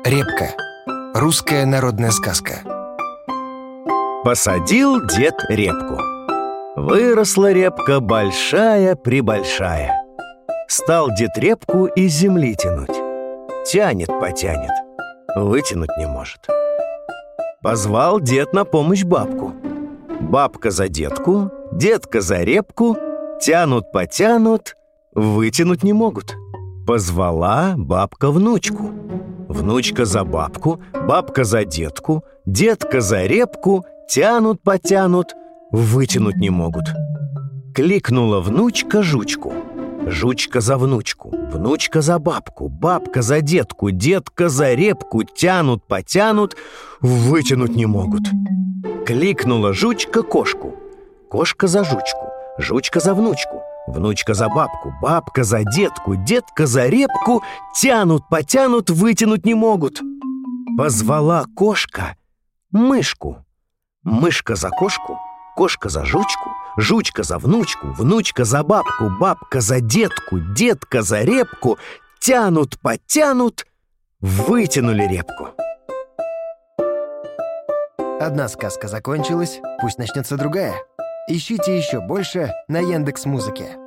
Репка. Русская народная сказка. Посадил дед репку. Выросла репка большая-пребольшая. Стал дед репку из земли тянуть. Тянет-потянет, вытянуть не может. Позвал дед на помощь бабку. Бабка за детку, детка за репку. Тянут-потянут, вытянуть не могут. Позвала бабка внучку. Внучка за бабку, бабка за детку, детка за репку. Тянут-потянут, вытянуть не могут. Кликнула внучка жучку. Жучка за внучку, внучка за бабку, бабка за детку, детка за репку. Тянут-потянут, вытянуть не могут. Кликнула жучка кошку. Кошка за жучку, жучка за внучку, внучка за бабку, бабка за детку, детка за репку. Тянут-потянут, вытянуть не могут. Позвала кошка мышку. Мышка за кошку, кошка за жучку, жучка за внучку, внучка за бабку, бабка за детку, детка за репку. Тянут-потянут, вытянули репку. Одна сказка закончилась, пусть начнется другая. Ищите еще больше на Яндекс.Музыке.